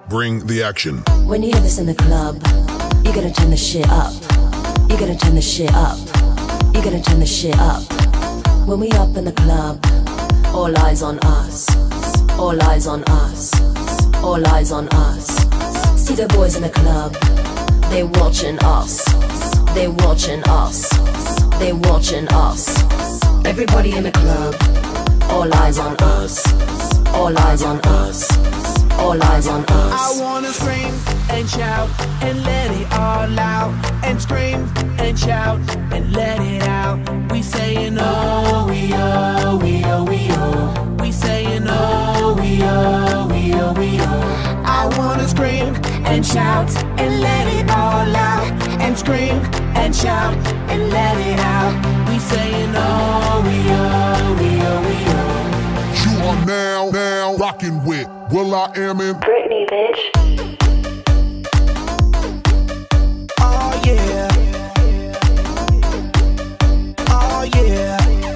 Bring the action. When you hear this in the club, you gotta turn the shit up. You gotta turn the shit up. You gotta turn the shit up. When we up in the club, all eyes on us. All eyes on us. All eyes on us. See the boys in the club, they watching us. They watching us. They watching us. Everybody in the club, all eyes on us. All eyes on us. All eyes on us. I wanna scream and shout and let it all out. And scream and shout and let it out. We saying oh, we oh, we oh, we oh. We saying oh, we oh, we oh, we oh. I wanna scream and shout and let it all out. And scream and shout and let it out. We saying oh, we oh, we oh, we oh. You are now rocking with will.i.am in Britney, bitch. Oh yeah. Oh yeah.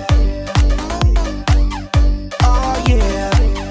Oh yeah.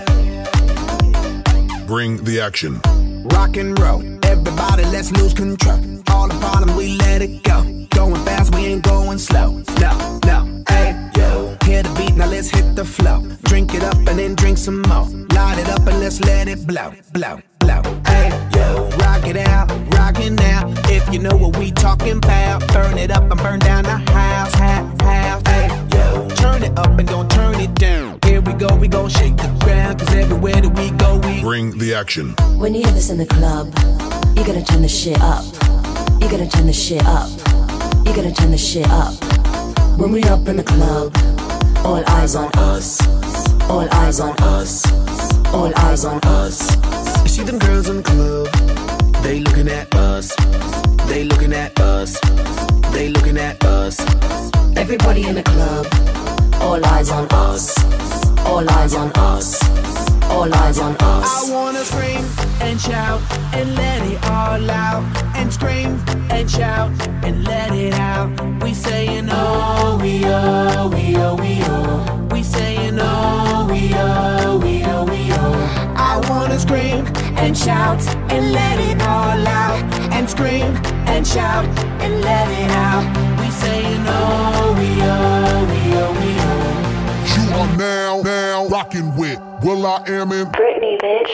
Bring the action. Rock and roll, everybody let's lose control. All the bottom we let it go. Going fast, we ain't going slow. No, no, hey, yo. Hear the beat, now let's hit the flow. Drink it up and then drink some more. Light it up and let's let it blow, blow, blow. Hey, yo. Rock it out, rock it now. If you know what we talking about, burn it up and burn down the house, house. Hey, yo. Turn it up and don't turn it down. Here we go shake the ground. Cause everywhere that we go, we bring the action. When you hear this in the club, you gotta turn the shit up. You gotta turn the shit up. You gotta turn the shit up. When we up in the club, all eyes on us. All eyes on us. All eyes on us. You see them girls in the club, they looking at us. They looking at us. They looking at us. Everybody in the club, all eyes on us. All eyes on us. All eyes on us. I wanna scream and shout and let it all out. And scream and shout and let it out. We saying oh, we oh, we oh, we oh. We saying oh, we oh, we oh, we oh. I wanna scream and shout and let it all out. And scream and shout and let it out. We saying oh, we oh, we oh, we oh. You are now rocking with will.i.am in Britney, bitch.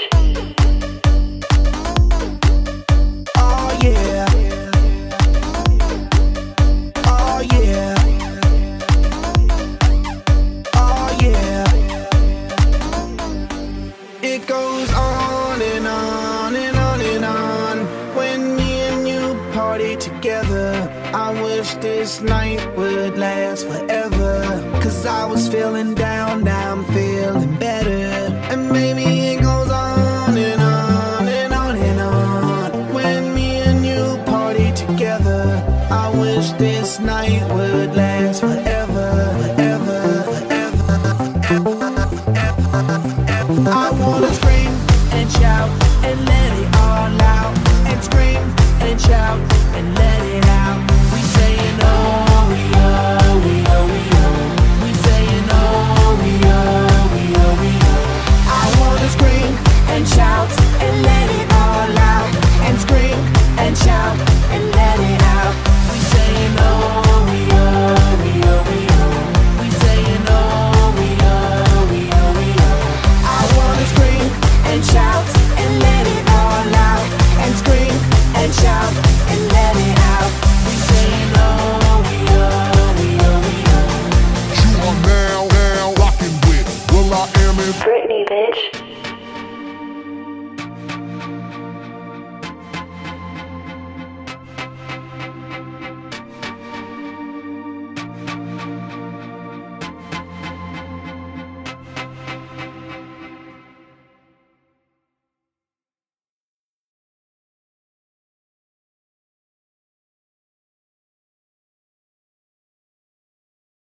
Oh yeah. Oh yeah. Oh yeah. It goes on and on and on and on. When me and you party together, I wish this night would last forever. Cause I was feeling down, now I'm feeling better. And maybe it goes on and on and on and on. When me and you party together, I wish this night would last forever, forever, forever, forever. I wanna scream and shout and let it all out. And scream and shout and let it out. We saying oh, we oh, we oh, we oh. We saying oh, we oh, we oh, we oh. I wanna scream and shout and let it all out. And scream and shout and let it out. We saying oh, we oh, we oh, we oh. We saying oh, we oh, we oh, we oh. I wanna scream and shout and let it all out. And scream and shout and let it out. We saying oh, we oh, we oh, we oh. You are now rocking with will.i.am in Britney, bitch.